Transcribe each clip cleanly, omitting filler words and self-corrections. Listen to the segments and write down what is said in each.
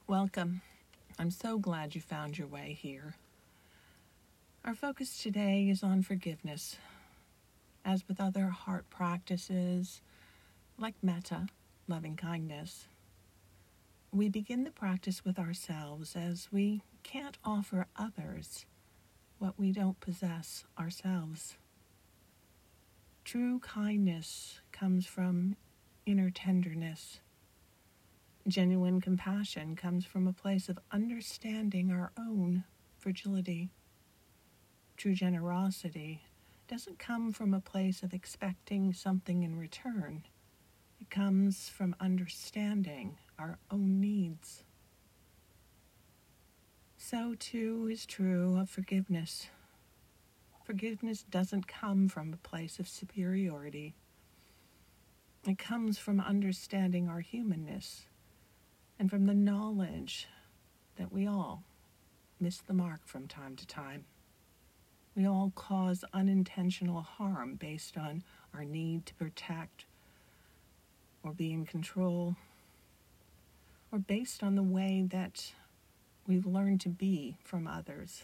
Welcome. I'm so glad you found your way here. Our focus today is on forgiveness. As with other heart practices, like metta, loving kindness, we begin the practice with ourselves, as we can't offer others what we don't possess ourselves. True kindness comes from inner tenderness. Genuine compassion comes from a place of understanding our own fragility. True generosity doesn't come from a place of expecting something in return. It comes from understanding our own needs. So too is true of forgiveness. Forgiveness doesn't come from a place of superiority. It comes from understanding our humanness and from the knowledge that we all miss the mark from time to time. We all cause unintentional harm based on our need to protect or be in control, or based on the way that we've learned to be from others.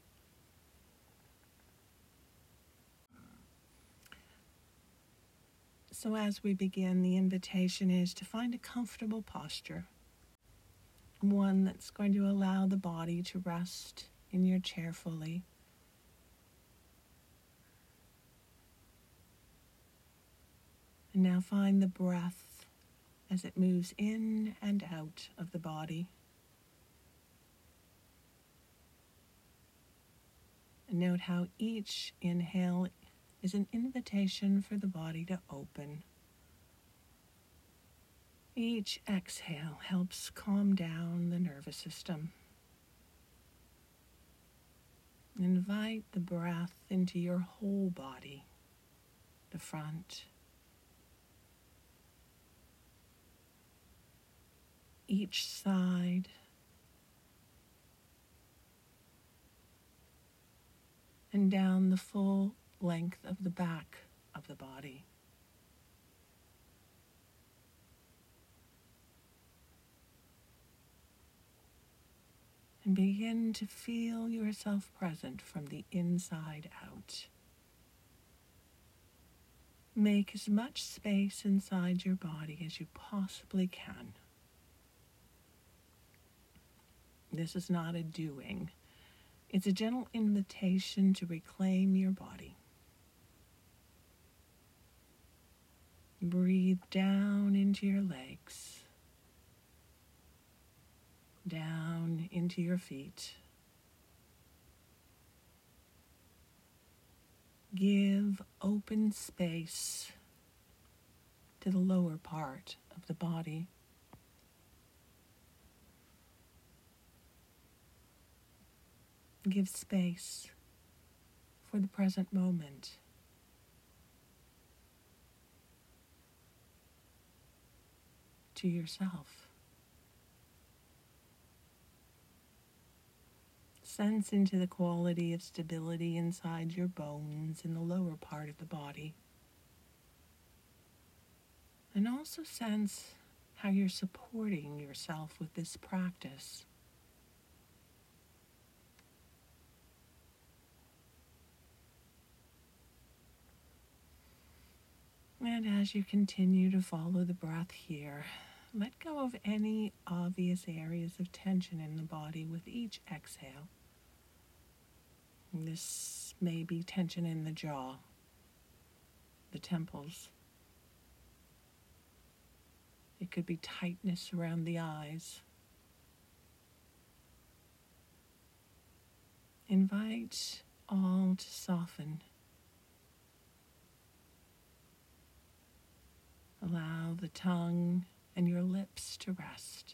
So as we begin, the invitation is to find a comfortable posture, one that's going to allow the body to rest in your chair fully. And now find the breath as it moves in and out of the body. And note how each inhale is an invitation for the body to open. Each exhale helps calm down the nervous system. Invite the breath into your whole body, the front, each side, and down the full length of the back of the body. And begin to feel yourself present from the inside out. Make as much space inside your body as you possibly can. This is not a doing. It's a gentle invitation to reclaim your body. Breathe down into your legs, down into your feet. Give open space to the lower part of the body. Give space for the present moment. To yourself. Sense into the quality of stability inside your bones in the lower part of the body. And also sense how you're supporting yourself with this practice. And as you continue to follow the breath here, let go of any obvious areas of tension in the body with each exhale. This may be tension in the jaw, the temples. It could be tightness around the eyes. Invite all to soften. Allow the tongue and your lips to rest.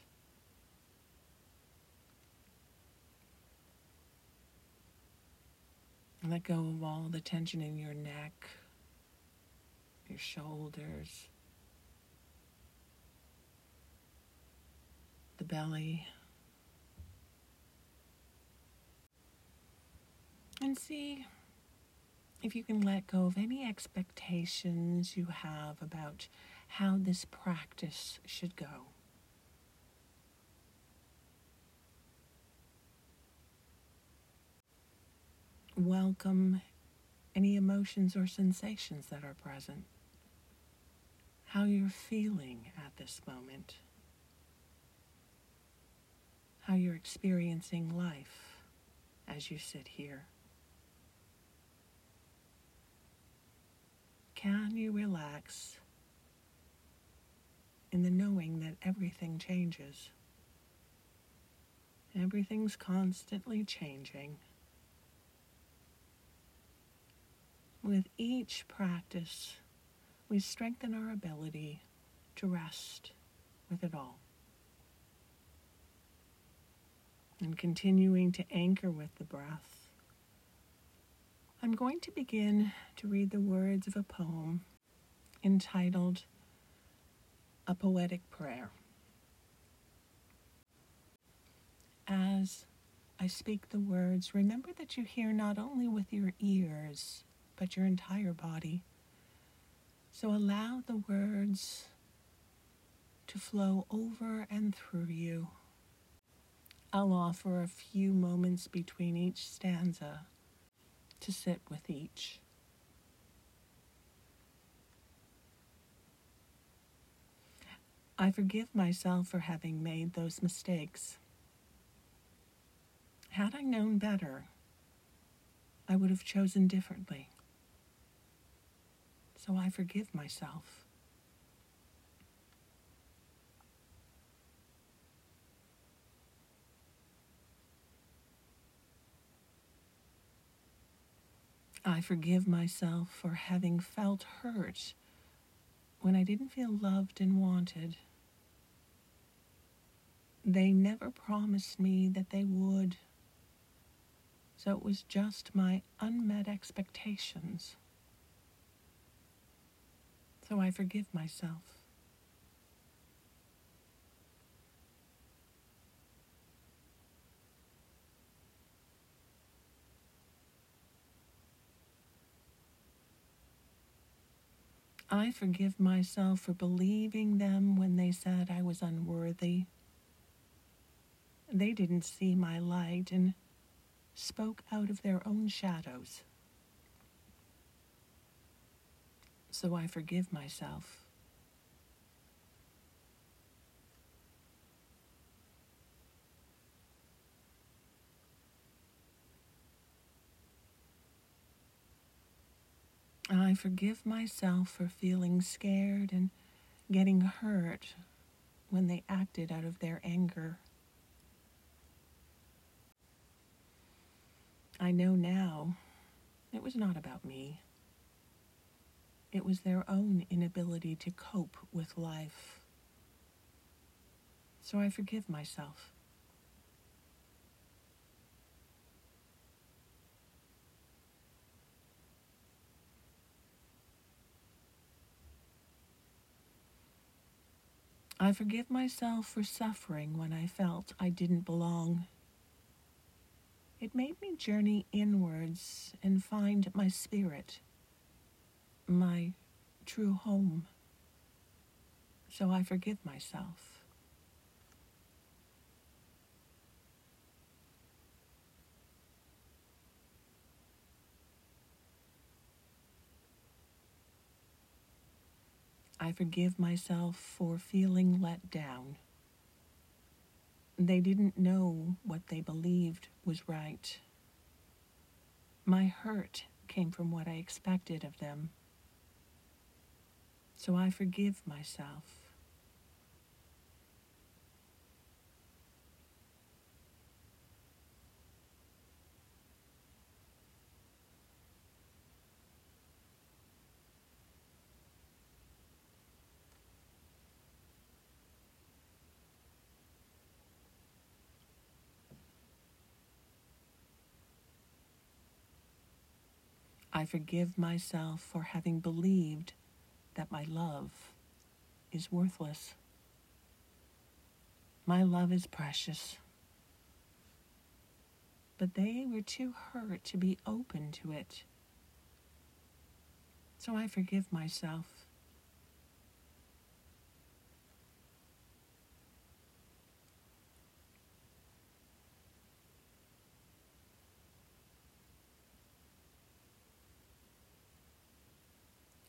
Let go of all the tension in your neck, your shoulders, the belly. And see if you can let go of any expectations you have about how this practice should go. welcome any emotions or sensations that are present, how you're feeling at this moment, how you're experiencing life as you sit here. Can you relax in the knowing that everything changes? Everything's constantly changing. With each practice, we strengthen our ability to rest with it all. And continuing to anchor with the breath, I'm going to begin to read the words of a poem entitled A Poetic Prayer. As I speak the words, remember that you hear not only with your ears, but your entire body. So allow the words to flow over and through you. I'll offer a few moments between each stanza to sit with each. I forgive myself for having made those mistakes. Had I known better, I would have chosen differently. So I forgive myself. I forgive myself for having felt hurt when I didn't feel loved and wanted. They never promised me that they would, so it was just my unmet expectations. So I forgive myself. I forgive myself for believing them when they said I was unworthy. They didn't see my light and spoke out of their own shadows. So I forgive myself. I forgive myself for feeling scared and getting hurt when they acted out of their anger. I know now it was not about me. It was their own inability to cope with life. So I forgive myself. I forgive myself for suffering when I felt I didn't belong. It made me journey inwards and find my spirit, my true home. So I forgive myself. I forgive myself for feeling let down. They didn't know what they believed was right. My hurt came from what I expected of them. So I forgive myself. I forgive myself for having believed that my love is worthless. My love is precious. But they were too hurt to be open to it. So I forgive myself.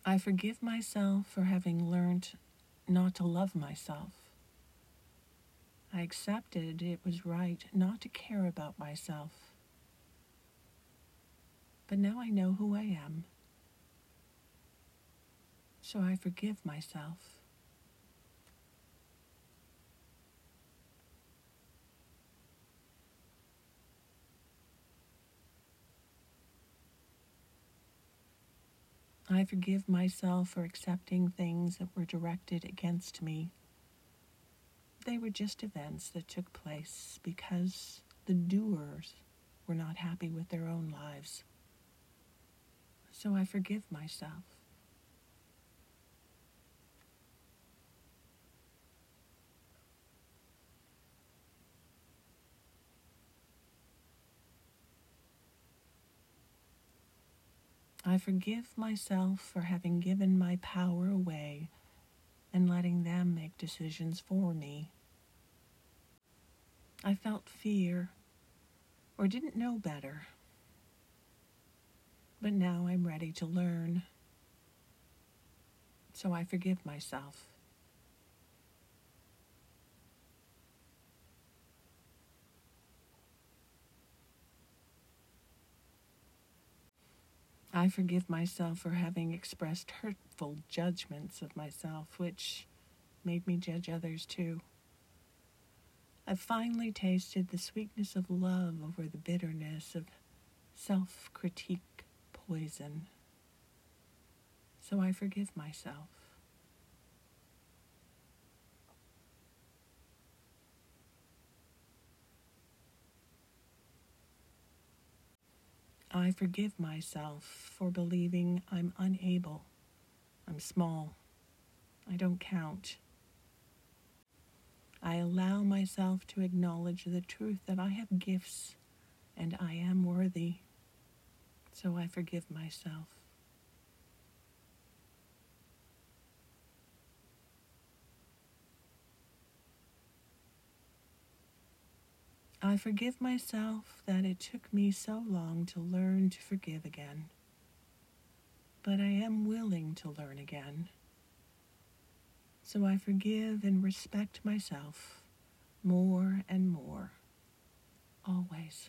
I forgive myself for having learned not to love myself. I accepted it was right not to care about myself. But now I know who I am. So I forgive myself. I forgive myself for accepting things that were directed against me. They were just events that took place because the doers were not happy with their own lives. So I forgive myself. I forgive myself for having given my power away and letting them make decisions for me. I felt fear or didn't know better, but now I'm ready to learn. So I forgive myself. I forgive myself for having expressed hurtful judgments of myself, which made me judge others too. I've finally tasted the sweetness of love over the bitterness of self-critique poison. So I forgive myself. I forgive myself for believing I'm unable, I'm small, I don't count. I allow myself to acknowledge the truth that I have gifts and I am worthy. So I forgive myself. I forgive myself that it took me so long to learn to forgive again. But I am willing to learn again. So I forgive and respect myself more and more, always.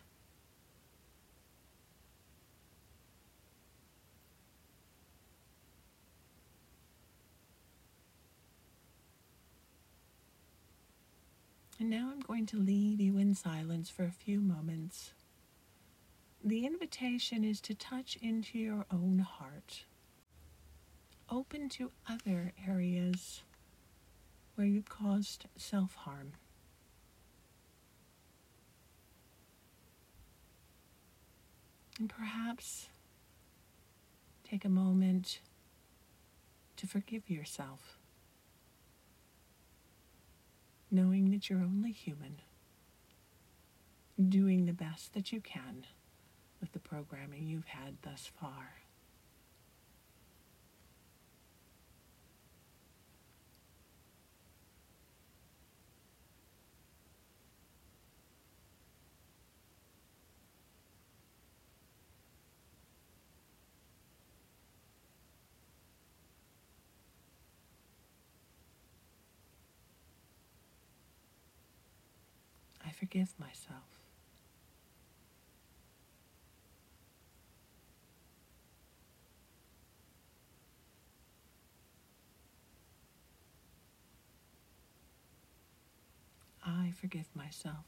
And now I'm going to leave you in silence for a few moments. The invitation is to touch into your own heart. Open to other areas where you've caused self-harm. And perhaps take a moment to forgive yourself, knowing that you're only human, doing the best that you can with the programming you've had thus far. I forgive myself. I forgive myself.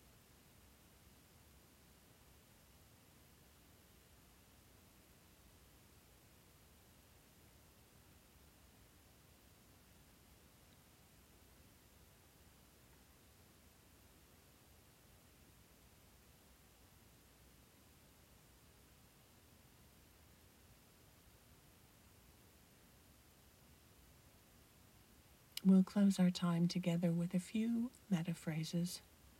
We'll close our time together with a few meta phrases.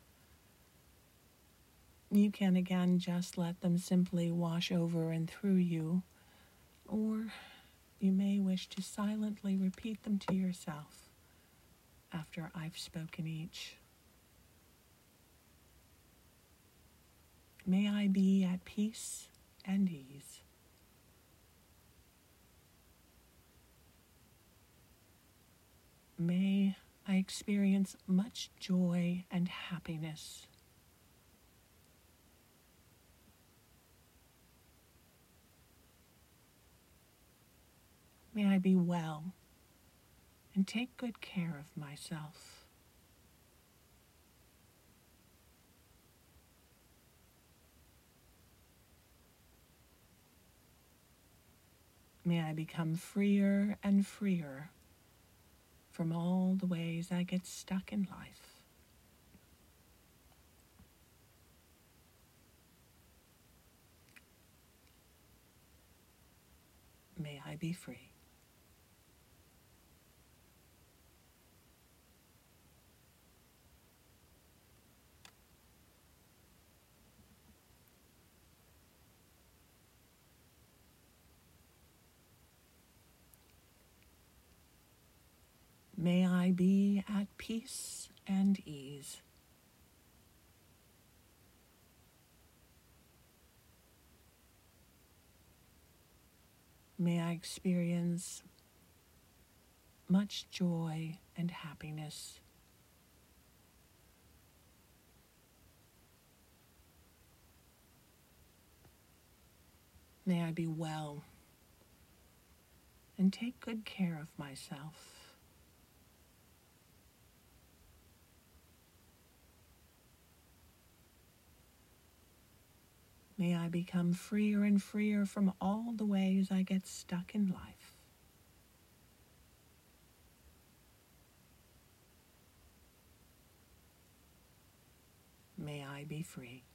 You can again just let them simply wash over and through you, or you may wish to silently repeat them to yourself after I've spoken each. May I be at peace and ease. May I experience much joy and happiness. May I be well and take good care of myself. May I become freer and freer from all the ways I get stuck in life. May I be free. May I be at peace and ease. May I experience much joy and happiness. May I be well and take good care of myself. May I become freer and freer from all the ways I get stuck in life. May I be free.